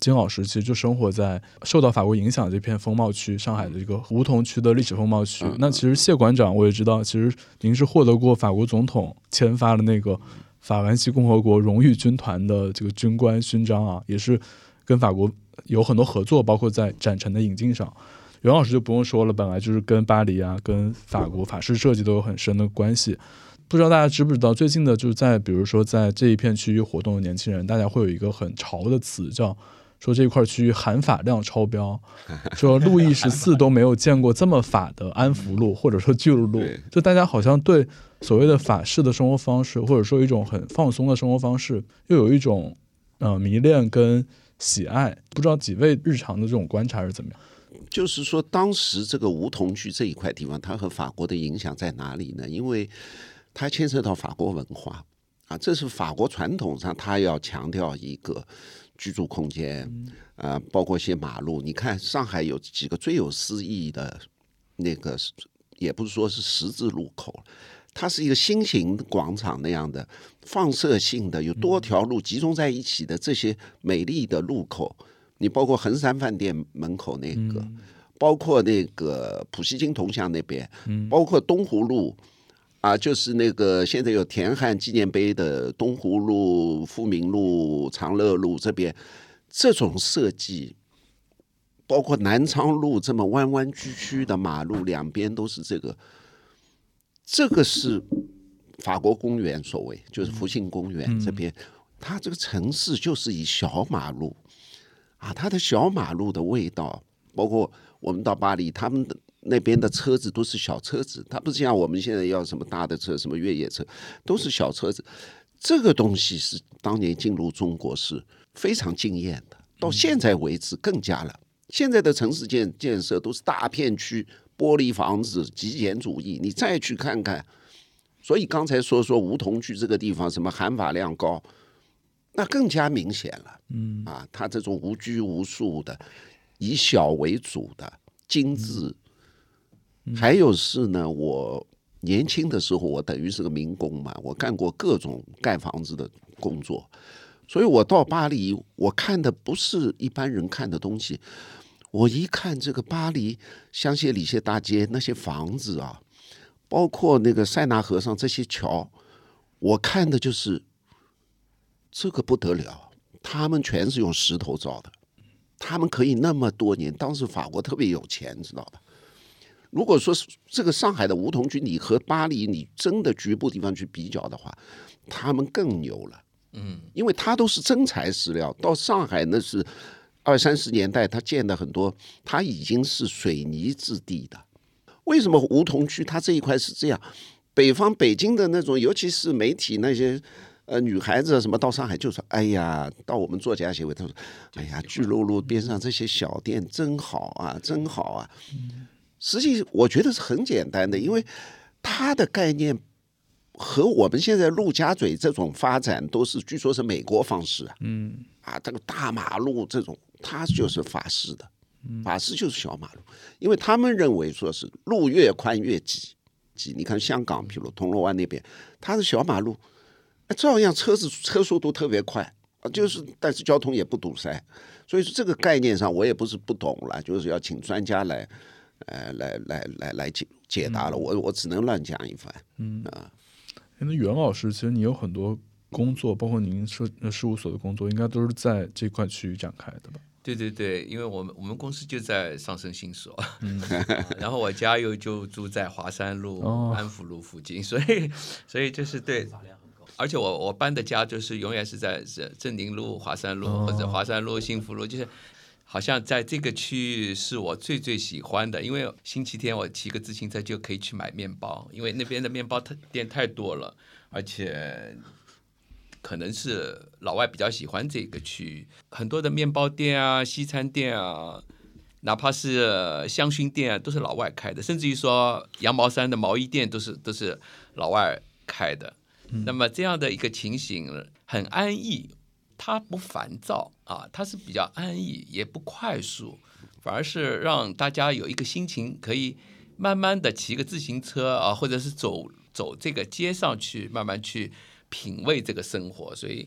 金老师其实就生活在受到法国影响这片风貌区，上海的这个梧桐区的历史风貌区。 嗯、 那其实谢馆长我也知道，其实您是获得过法国总统签发的那个法兰西共和国荣誉军团的这个军官勋章啊，也是跟法国有很多合作，包括在展陈的引进上。袁老师就不用说了，本来就是跟巴黎啊、跟法国法式设计都有很深的关系。不知道大家知不知道，最近的就是在比如说在这一片区域活动的年轻人，大家会有一个很潮的词，叫说这一块区域含法量超标，说路易十四都没有见过这么法的安福路或者说巨鹿路，就大家好像对所谓的法式的生活方式，或者说一种很放松的生活方式，又有一种呃迷恋跟喜爱。不知道几位日常的这种观察是怎么样？ 就是说，当时这个梧桐区这一块地方，它和法国的影响在哪里呢？因为它牵涉到法国文化啊，这是法国传统上它要强调一个居住空间，啊，包括一些马路。你看上海有几个最有诗意的那个，也不是说是十字路口，它是一个新型广场那样的放射性的，有多条路集中在一起的这些美丽的路口。你包括衡山饭店门口那个，嗯、包括那个普希金铜像那边，嗯、包括东湖路啊，就是那个现在有田汉纪念碑的东湖路、富民路、长乐路这边，这种设计，包括南昌路这么弯弯曲曲的马路，两边都是这个，这个是法国公园，所谓就是福庆公园这边，嗯、它这个城市就是以小马路。啊，它的小马路的味道，包括我们到巴黎，他们的那边的车子都是小车子，它不是像我们现在要什么大的车，什么越野车，都是小车子。这个东西是当年进入中国是非常惊艳的，到现在为止更加了。现在的城市建建设都是大片区玻璃房子，极简主义。你再去看看，所以刚才说说梧桐区这个地方什么含法量高。那更加明显了，嗯啊，它这种无拘无束的，以小为主的精致，嗯、还有是呢，我年轻的时候，我等于是个民工嘛，我干过各种盖房子的工作，所以我到巴黎，我看的不是一般人看的东西，我一看这个巴黎香榭里榭大街那些房子啊，包括那个塞纳河上这些桥，我看的就是。这个不得了，他们全是用石头造的，他们可以那么多年。当时法国特别有钱，知道吧？如果说这个上海的梧桐区，你和巴黎你真的局部地方去比较的话，他们更牛了。嗯，因为它都是真材实料。到上海那是二三十年代，他建的很多，它已经是水泥质地的。为什么梧桐区它这一块是这样？北方北京的那种，尤其是媒体那些。呃，女孩子什么到上海就说，哎呀，到我们作家协会，他说，哎呀，巨鹿路边上这些小店真好啊，真好啊。实际我觉得是很简单的，因为它的概念和我们现在陆家嘴这种发展都是，据说是美国方式啊。嗯，啊，这个大马路这种，它就是法式的，法式就是小马路，因为他们认为说是路越宽越挤挤。你看香港，比如铜锣湾那边，它是小马路。照样车子车速都特别快，就是但是交通也不堵塞，所以说这个概念上我也不是不懂了，就是要请专家来，呃，来来来来解解答了，我我只能乱讲一番。嗯啊， 那袁老师，其实你有很多工作，包括您事事务所的工作，应该都是在这块区域展开的吧？ 对对对，因为我们我们公司就在上升新所，嗯啊、然后我家又就住在华山路、哦、安福路附近，所以所以就是对。而且我我搬的家就是永远是在正宁路、华山路、哦、或者华山路、幸福路，就是好像在这个区域是我最最喜欢的，因为星期天我骑个自行车就可以去买面包，因为那边的面包店太多了，而且可能是老外比较喜欢这个区域，很多的面包店啊、西餐店啊，哪怕是香薰店啊，都是老外开的，甚至于说羊毛衫的毛衣店都是都是老外开的。那么这样的一个情形很安逸，它不烦躁啊，它是比较安逸，也不快速，反而是让大家有一个心情可以慢慢的骑个自行车啊，或者是走走这个街上去，慢慢去品味这个生活。所以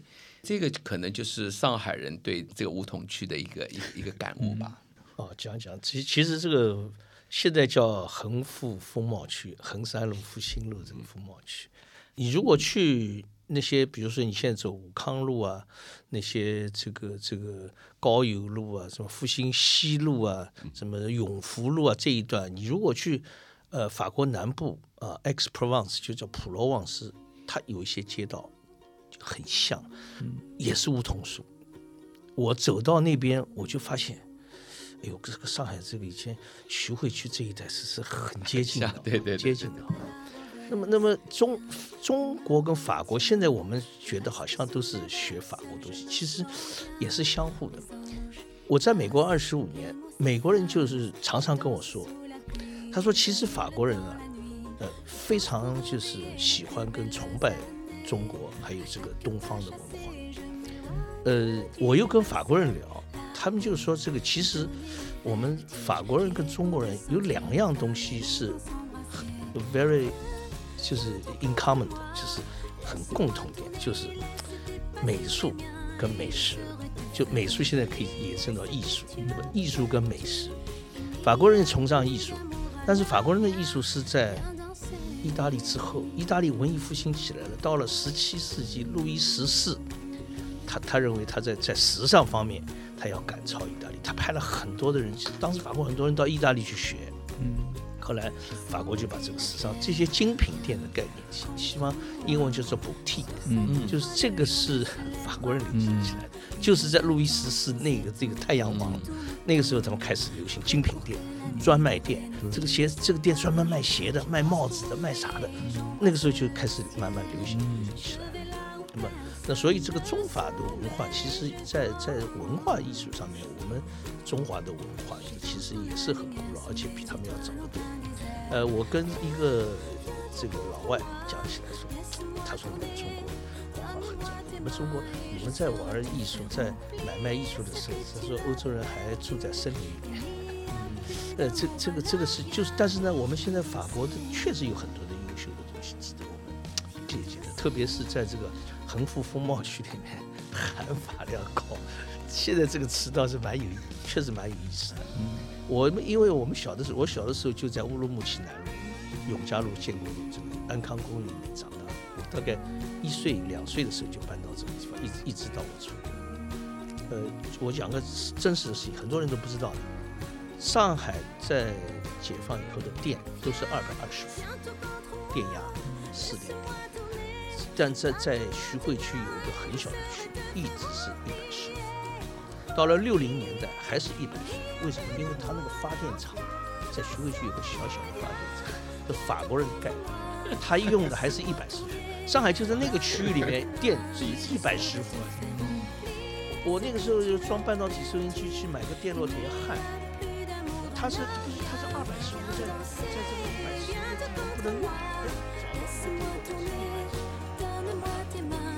这个可能就是上海人对这个梧桐区的一个一个一个感悟吧。 哦，讲讲，其其实这个现在叫恒富风貌区，衡山路、复兴路这个风貌区，你如果去那些，比如说你现在走武康路啊，那些这个这个高邮路啊，什么复兴西路啊，什么永福路啊这一段，你如果去呃法国南部啊 ，Aix-Provence 就叫普罗旺斯，它有一些街道就很像，也是梧桐树。我走到那边，我就发现。哎呦，这个上海这个以前徐汇区这一带是是很接近的， 对对对， 接近的。那么，那么中中国跟法国，现在我们觉得好像都是学法国东西，其实也是相互的。我在美国二十五年，美国人就是常常跟我说，他说其实法国人啊，呃，非常就是喜欢跟崇拜中国还有这个东方的文化。呃，我又跟法国人聊。他们就说这个其实我们法国人跟中国人有两样东西是 very 就是 in common 的，就是很共同点，就是美术跟美食。就美术现在可以衍生到艺术，那么艺术跟美食，法国人崇尚艺术，但是法国人的艺术是在意大利之后，意大利文艺复兴起来了，到了十七世纪，路易十四。他他认为他在在时尚方面，他要赶超意大利，他派了很多的人，当时法国很多人到意大利去学，嗯，后来法国就把这个时尚这些精品店的概念，西方英文叫做 boutique，嗯，就是这个是法国人流行起来的，嗯、就是在路易十四那个这个太阳王、嗯、那个时候，他们开始流行精品店、嗯、专卖店，嗯、这个鞋这个店专门卖鞋的、卖帽子的、卖啥的，嗯、那个时候就开始慢慢流行起来。那么，那所以这个中法的文化，其实在在文化艺术上面，我们中华的文化其实也是很古老，而且比他们要早得多。呃，我跟一个这个老外讲起来说，他说我们中国文化很早，我们中国你们在玩艺术，在买卖艺术的时候，他说欧洲人还住在森林里面。呃，这这个这个是就是，但是呢，我们现在法国的确实有很多的优秀的东西值得我们借鉴的，特别是在这个恒富风貌区里面，含法量高。现在这个词倒是蛮有，确实蛮有意思的。嗯，我们因为我们小的时候，我小的时候就在乌鲁木齐南路、永嘉路、建国路这个安康公寓里面长大。我大概一岁两岁的时候就搬到这个地方，一直一直到我出国。呃，我讲个真实的事情，很多人都不知道的。上海在解放以后的电都是二百二十伏电压四点零，但在在徐汇区有一个很小的区，一直是一百十伏。到了六零年代还是一百十伏，为什么？因为它那个发电厂在徐汇区有个小小的发电厂，是法国人盖的，他用的还是一百十伏。上海就在那个区域里面，电是一百十伏。我那个时候就装半导体收音机去买个电烙铁焊。它是它是二百十伏，在在这个一百十伏的地方不能用。